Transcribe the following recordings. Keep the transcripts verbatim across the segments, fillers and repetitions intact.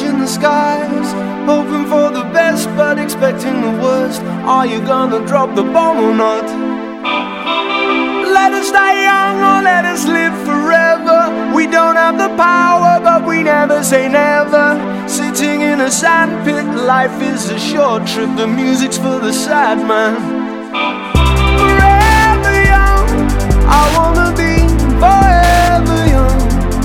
watching the skies, hoping for the best but expecting the worst. Are you gonna drop the bomb or not? Let us die young or let us live forever. We don't have the power but we never say never. Sitting in a sandpit, life is a short trip. The music's for the sad man. Forever young, I wanna be forever young.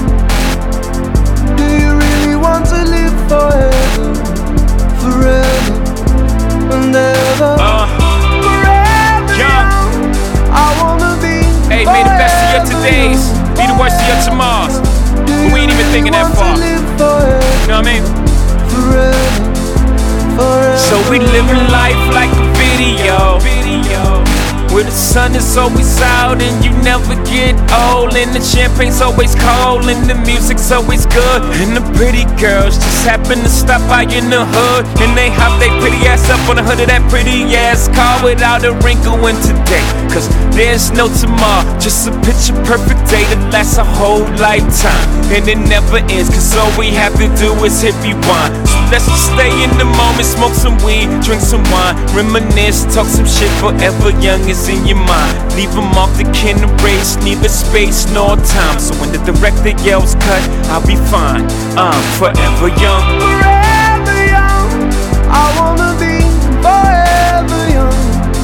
Do you really want to live forever? Forever and ever. uh, Forever young, I wanna be. Hey, may the best of your todays be the worst of your tomorrows. But we ain't even thinking that far. You know what I mean? Forever, forever. So we living life like a video, where the sun is always out and you never get old, and the champagne's always cold and the music's always good, and the pretty girls just happen to stop by in the hood, and they hop they pretty ass up on the hood of that pretty ass car without a wrinkle in today. Cause there's no tomorrow, just a picture perfect day that lasts a whole lifetime, and it never ends, cause all we have to do is hit rewind. So let's just stay in the moment, smoke some weed, drink some wine, reminisce, talk some shit. Forever young is in your mind. Leave them off the can erase, neither space nor time. So when the director yells cut, I'll be fine. I'm forever young. Forever young, I wanna be forever young.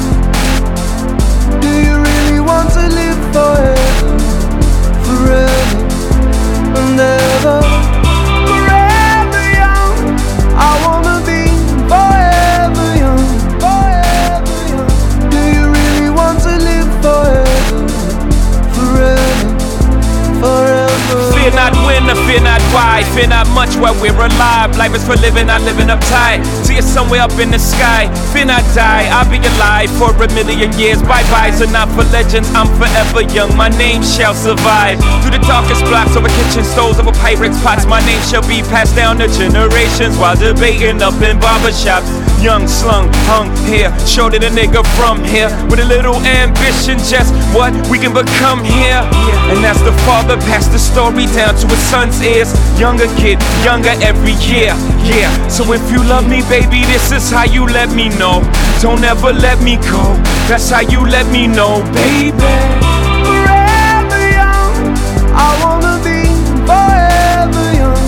Do you really want to live forever? Forever and ever. Forever young, I wanna be forever young. Forever young. Do you really want to live forever? Forever, forever. Fear not when or fear not why, fear not much while we're alive. Life is for living, not living uptight. See you somewhere up in the sky. Fear not die, I'll be alive for a million years. Bye-byes are not for legends, I'm forever young. My name shall survive. Through the darkest blocks, over kitchen stoves, over Pyrex pots, my name shall be passed down to generations while debating up in barbershops. Young, slung, hung here, shorter the nigga from here, with a little ambition, just what we can become here. And as the father passed the story down to his son's ears, younger kid, younger every year, yeah. So if you love me, baby, this is how you let me know. Don't ever let me go, that's how you let me know, baby. Forever young, I wanna be forever young.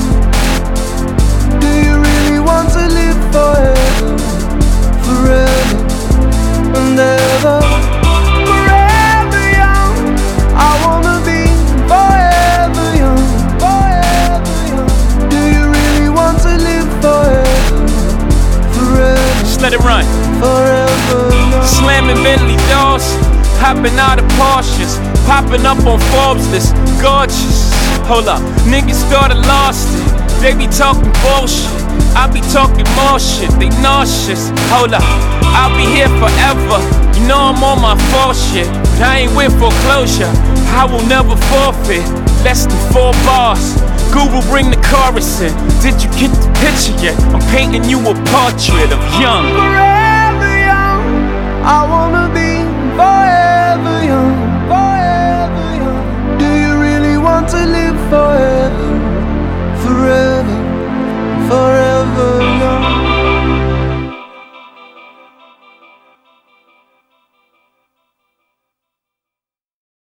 Do you really want to live forever? Forever and ever. Forever young, I wanna be forever young. Forever young. Do you really want to live forever? Forever. Just let it run. Forever young. Slamming Bentley doors, hopping out of Porsches, popping up on Forbes list, gorgeous. Hold up, niggas thought I lost it. They be talking bullshit, I be talking more shit. They nauseous. Hold up, I'll be here forever. You know I'm on my full shit, but I ain't with foreclosure. I will never forfeit. Less than four bars. Google, bring the chorus in. Did you get the picture yet? I'm painting you a portrait of young. Forever young, I wanna be forever young.